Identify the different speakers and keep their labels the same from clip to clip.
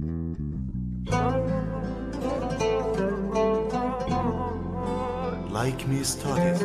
Speaker 1: Like me started.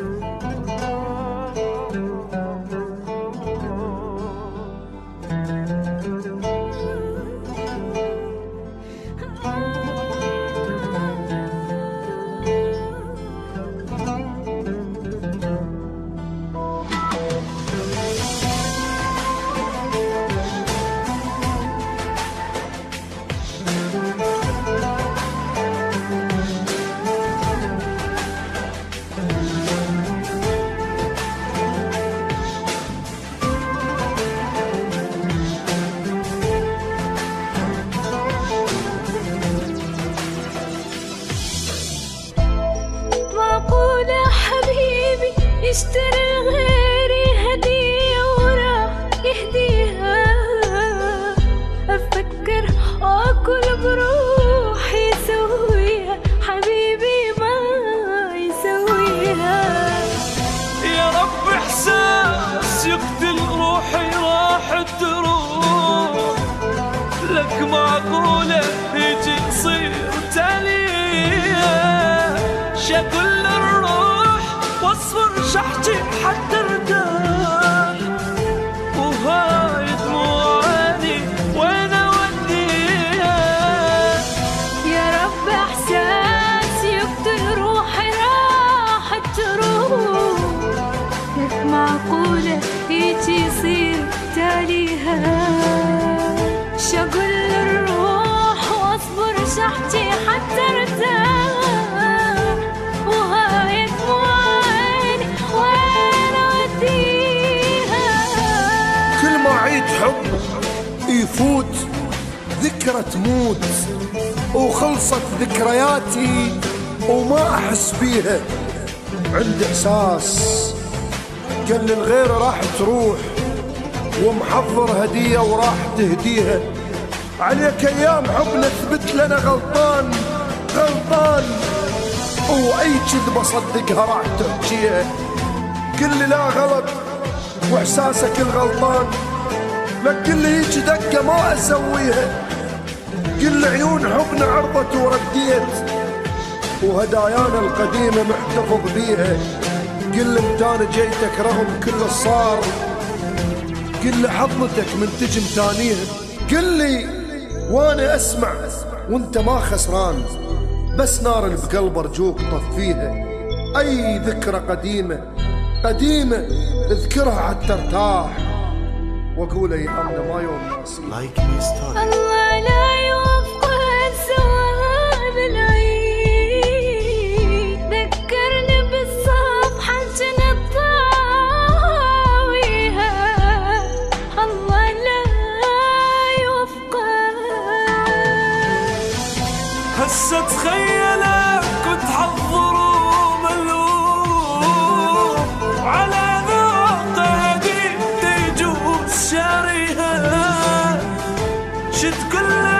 Speaker 2: يشتري غيري هدية وراح يهديها، أفكر أكل بروحي يسويها، حبيبي ما يسويها.
Speaker 3: يا رب إحساس يقتل روحي راح تروح، لك معقولة يجي يصير تاليها، شكل الروح واصبر شحتي حتى ارتاح، وهاي دموعاني وين اوديها.
Speaker 2: يا رب احساس يقتل روحي راح تروح، لك معقولة يجي يصير تاليها، شقل الروح واصبر شحتي حتى ارتاح، وهاي دموعاني وين اوديها.
Speaker 4: كل ما عيد حب يفوت ذكرى تموت، وخلصت ذكرياتي وما احس بيها. عندي احساس قال للغير راح تروح، ومحضر هدية وراح تهديها. عليك ايام حب نثبت لنا غلطان غلطان، واي كذبة صدقها راح تحكيها. قل لي لا غلط واحساسك الغلطان، لا قل لي هيك دقة ما اسويها. قل لي عيون حبنا عرضت ورديت، وهدايانا القديمة محتفظ بيها. قل لي متى انا جيتك رغم كل اللي صار، قل لي حضنتك من تجي متانيها. قل لي وانا اسمع وانت ما خسران، بس نار اللي بقلب ارجوك طفيها. اي ذكرى قديمة قديمة اذكرها حتى ارتاح، واقول ايامنا ما يوم ناسي.
Speaker 1: Like me started.
Speaker 2: الله لا يوفقه السواد العيد، ذكرني بالصفحة جنت طاويها. الله لا يوفقه.
Speaker 3: هسه تخيلك وتحضر وملوم، على ذوقه هدية يجوز شاريها، شد كل